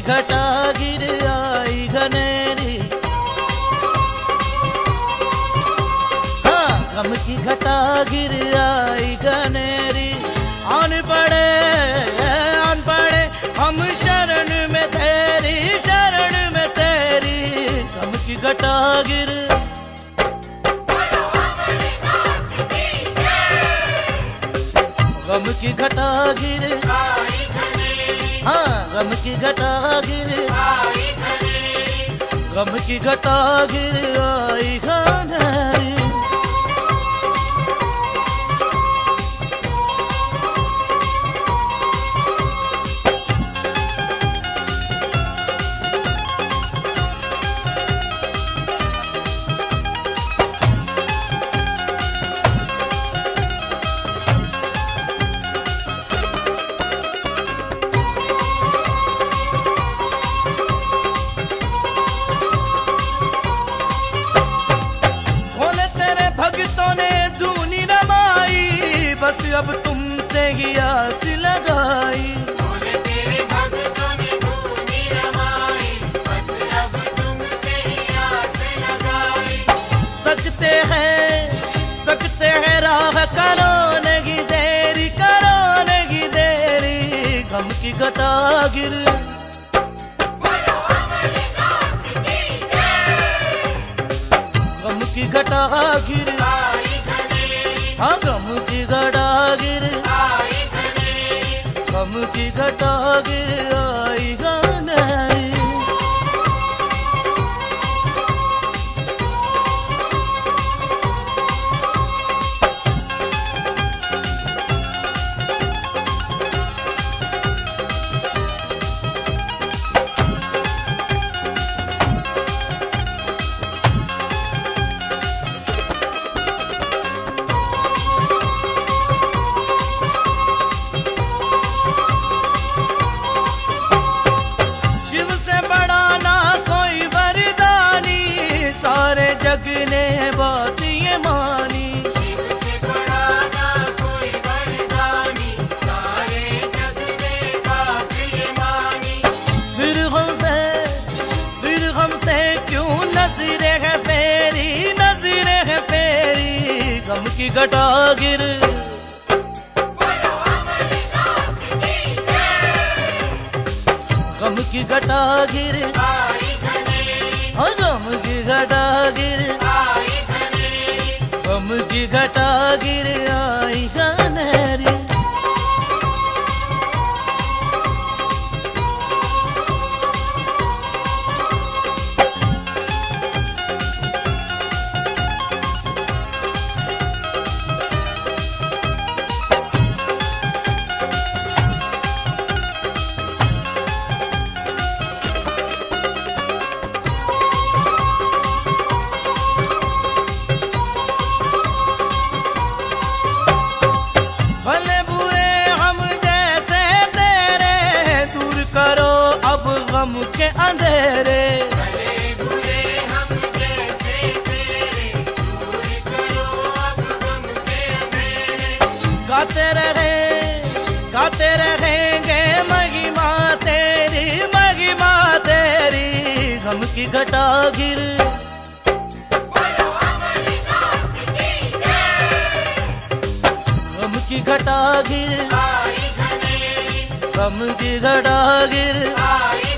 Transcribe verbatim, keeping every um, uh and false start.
घटा गिर आई घनेरी, हाँ गम की घटा गिर आई घनेरी। आन पड़े आन पड़े हम शरण में तेरी, शरण में तेरी, गम की घटा गिर। गम की घटा गिर, हाँ गम की घटा गिर, गम की घटा गिर आई घनेरी। अब तुमसे ही आस लगाई, बोले तेरे भक्तों ने धूनी रमाई, बस अब तुमसे ही आस लगाई। सकते हैं सकते हैं राह करो नहीं देरी, करो नहीं देरी, गम की घटा गिर। गम की घटा गिर, हाँ गम की घटा गिर, गम की घटा गिर आई घनेरी। जग ने बात ये मानी, शिव से बड़ा ना कोई वरदानी, सारे जग ने बात ये मानी। फिर हमसे फिर हमसे क्यों नजरे है फेरी, नजरे है फेरी, गम की घटा गिर। गम की घटा गिर, हाँ गम की घटा गिर, गम की घटा गिर आई घनेरी। गम के अंधेरे, भले बुरे हम जैसे तेरे, दूर करो अब गम के अंधेरे। गाते रहे गाते रहेंगे महिमा तेरी, महिमा तेरी, गम की घटा गिर। गम की घटा गिर, गम की घटा गिर।